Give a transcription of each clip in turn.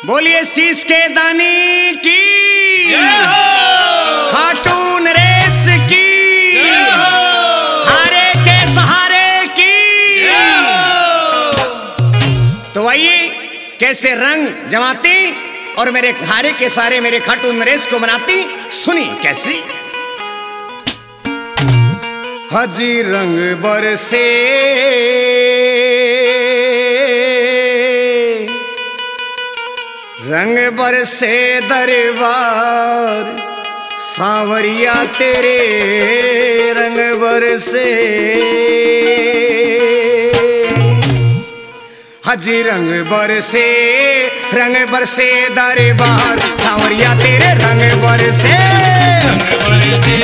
बोलिए शीश के दानी की, खाटू नरेश की, हारे के सहारे की। तो आइए कैसे रंग जमाती और मेरे हारे के सारे मेरे खाटू नरेश को बनाती, सुनी कैसी। हजी रंग बरसे रंग बरसे दरबार सांवरिया तेरे रंग बरसे। हजी रंग बरसे दरबार सांवरिया तेरे रंग बरसे। रंग बरसे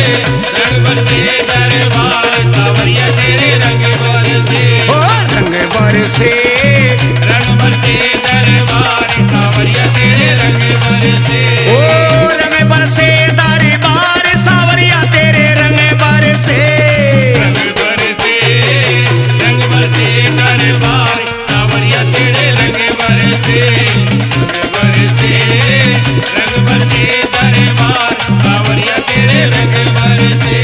दरबार सांवरिया तेरे रंग बरसे। ओ रंग बरसे दरबार सांवरिया तेरे रंग बरसे। ओ रंग बरसे दरबार सांवरिया तेरे रंग बरसे। रंग बरसे दरबार सांवरिया तेरे रंग बरसे। रंग बरसे दरबार सांवरिया तेरे रंग बरसे।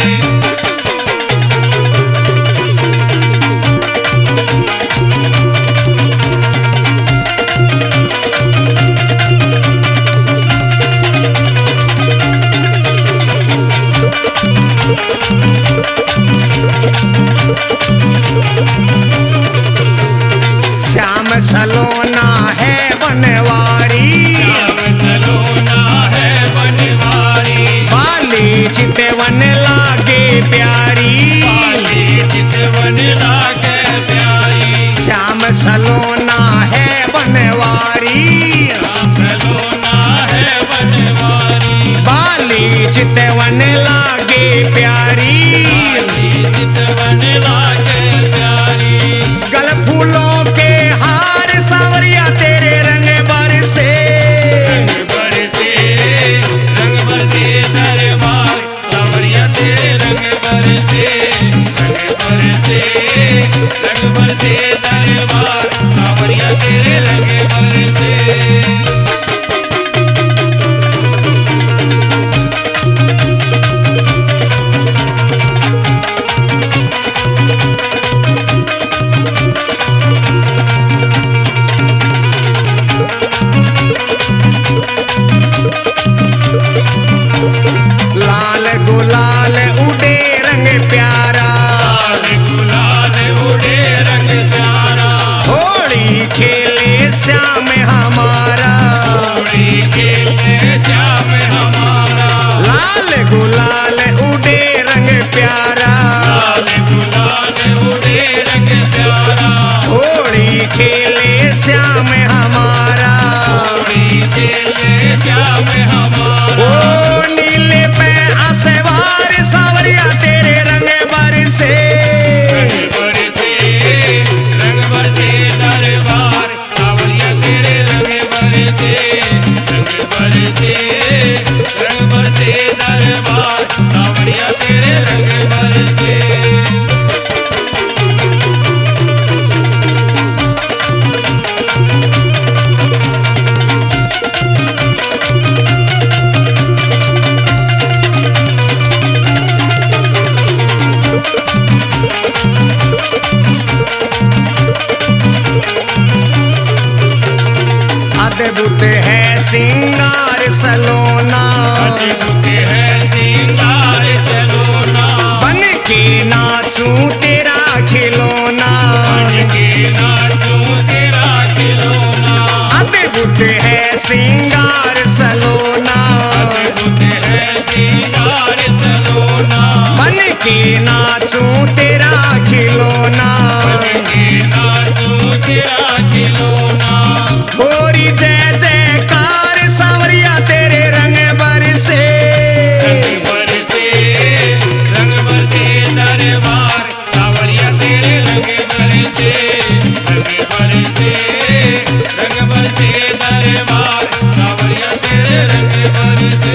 श्याम सलोना है बनवारी, श्याम सलोना है बनवारी। बाली चितवन लागे प्यारी। बाली चितवन लागे प्यारी। श्याम सलोना है बनवारी, श्याम सलोना है बनवारी। बाली चितवन लागे प्यारी। बाली चितवन लागे प्यारी। गल फूलों के हार सांवरिया तेरे रंग बरसे। रंग बरसे दरबार सांवरिया तेरे रंग बरसे। रंग बरसे दरबार सांवरिया तेरे रंग बरसे। लाल गुलाल उड़े रंग प्यारा, लाल गुलाल उड़े रंग प्यारा। होली खेले श्याम हमारा। होली खेले श्याम हमारा। लाल गुलाल उड़े रंग प्यारा, लाल गुलाल उड़े रंग प्यारा। होली खेले श्याम हमारा। होली खेले श्याम हमारा। ओ नीले पे आसवार सांवरिया तेरे रंग बरसे। रंग बरसे दरबार सांवरिया तेरे रंग बरसे। रंग बरसे दरबार सांवरिया तेरे रंग बरसे। अद्भुत है सिंगार सलोना, अद्भुत है सिंगार सलोना। बन के नाचूं तेरा खिलौना। बन के नाचूं तेरा खिलौना। अद्भुत है सिंगार सलोना, अद्भुत है सिंगार सलोना। बन के नाचूं तेरा खिलौना। बन के नाचूं तेरा खिलौना। होरी जय जयकार सांवरिया तेरे रंग बरसे। रंग बरसे दरबार सांवरिया तेरे रंग बरसे। रंग बरसे दरबार सांवरिया तेरे रंग बरसे।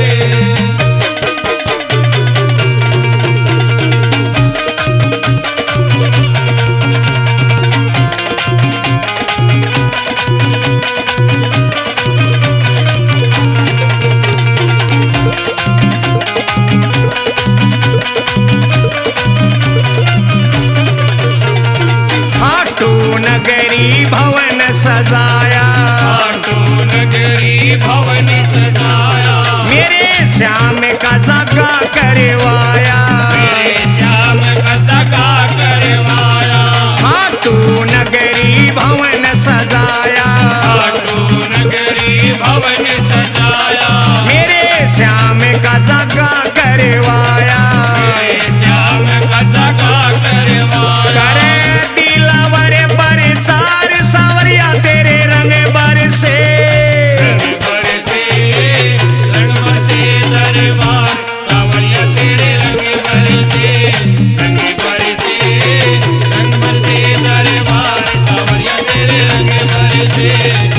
से